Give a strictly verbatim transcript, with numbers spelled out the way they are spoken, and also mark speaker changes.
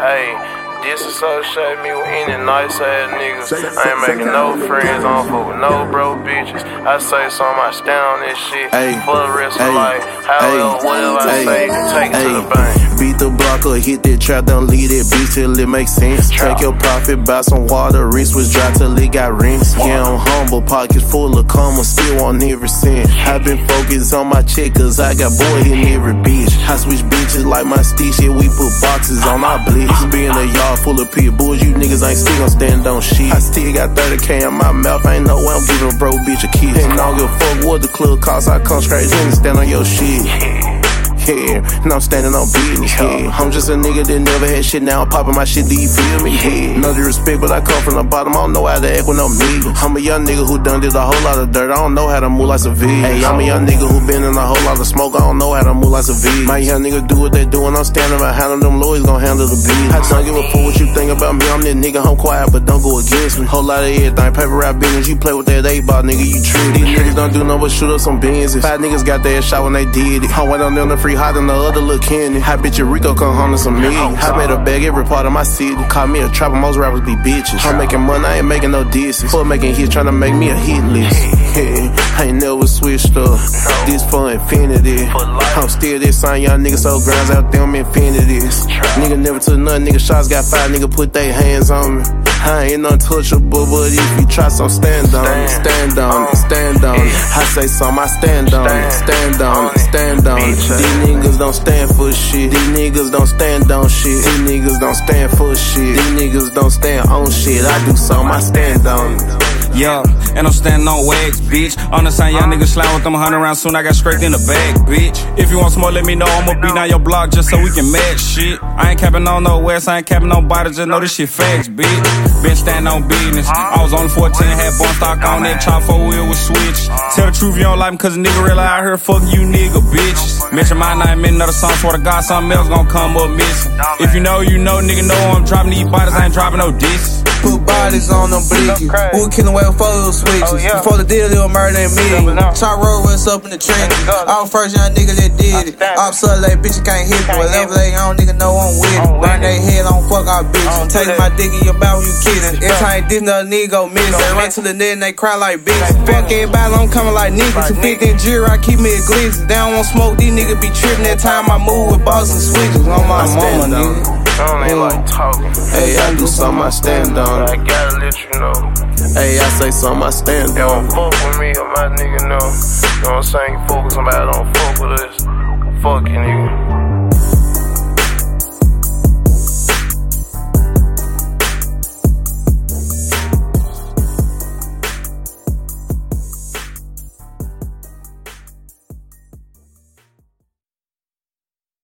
Speaker 1: Hey, disassociate me with any nice ass niggas. I ain't making no friends, I don't fuck with no bro bitches. I say something, I stand on this shit for the rest of life. However, whatever I say, you can take it to the bank.
Speaker 2: Beat the block or hit that trap, don't leave that bitch till it makes sense. Take your profit, buy some water, wrist was dry till it got rinsed. Yeah, I'm humble, pockets full of karma, still on every cent. I been focused on my check, cause I got boy in every bitch. I switch bitches like my stitch, yeah, we put boxes on our blitz. Be in a yard full of pit bulls, you niggas ain't still gon' stand on shit. I still got thirty K in my mouth, ain't no way I'm giving a bro bitch a kiss. And I don't give a fuck what the club costs, I come straight in and stand on your shit. Yeah, and I'm standing on business, yeah. I'm just a nigga that never had shit, now I'm popping my shit, do you feel me? Yeah. No disrespect, but I come from the bottom, I don't know how to act with no nigga. I'm a young nigga who done did a whole lot of dirt, I don't know how to move like a V. Hey, I'm a young nigga who been in a whole lot of smoke, I don't know how to move like a V. My young nigga do what they do, and I'm standing behind them, them lawyers gon' handle the beat. I don't give a fuck what you think about me, I'm that nigga, I'm quiet, but don't go against me. Whole lot of everything, paper rap business, you play with that eight ball, nigga, you trip. These niggas don't do nothing but shoot up some Benzes. Five niggas got their shot when they did it. I went on them the free hot than the other little Kenny. I bet you Rico come home to some me. I made a bag every part of my city. Call me a trapper, most rappers be bitches. I'm making money, I ain't making no disses. For making hits, tryna make me a hit list. Yeah, I ain't never switched up. This for infinity. I'm still this same young nigga, so grinds out them infinities. Nigga never took nothing, nigga shots got five, nigga put they hands on me. I ain't untouchable, but if you try, so stand on it, stand on it, stand on it. I say something, I stand on it, stand on it, stand on it. These niggas don't stand for shit. These niggas don't stand on shit. These niggas don't stand for shit. These niggas don't stand on shit. I do something, I stand on it.
Speaker 3: Yeah, and I'm standing on wags, bitch. On the same young niggas slime with them hundred rounds soon, I got straight in the bag, bitch. If you want some more, let me know, I'ma be down your block just so we can match shit. I ain't capping on no west, I ain't capping on body, just know this shit facts, bitch. Been standing on business. I was only fourteen, had bone stock on that chop four wheel with switch. Tell the truth, you don't like me, cause a nigga really out here fucking you nigga, bitches. Mention my name in another song, swear to God, something else gon' come up missing. If you know, you know, nigga know I'm dropping these bodies, I ain't dropping no discs.
Speaker 4: Put bodies on them bleakies. We were killing away with photo switches.
Speaker 1: Oh, yeah.
Speaker 4: Before the deal, they were murdering me. Top road was up in the trenches. I'm the first young nigga that did it. I'm so like bitch, you can't hit me. Whatever they don't nigga know I'm with it. Burn they head, don't fuck our bitches. Take my dick in your mouth when you kissing. Every time this nigga nigga go miss. They run to the net and they cry like bitches. Fuck everybody, I'm coming like niggas. Some fifteen jewelry, I keep me a glizzy. They don't want smoke, these niggas be tripping. That time I move with balls and switches. On my mama, nigga.
Speaker 1: I don't ain't like talking.
Speaker 2: Hey, I do something, I stand on it.
Speaker 1: I gotta let you know.
Speaker 2: Hey, I say something, I stand on it.
Speaker 1: You don't fuck with me or my nigga know. You know what I'm saying? You fuck with somebody, don't fuck with us. Fuck you, nigga.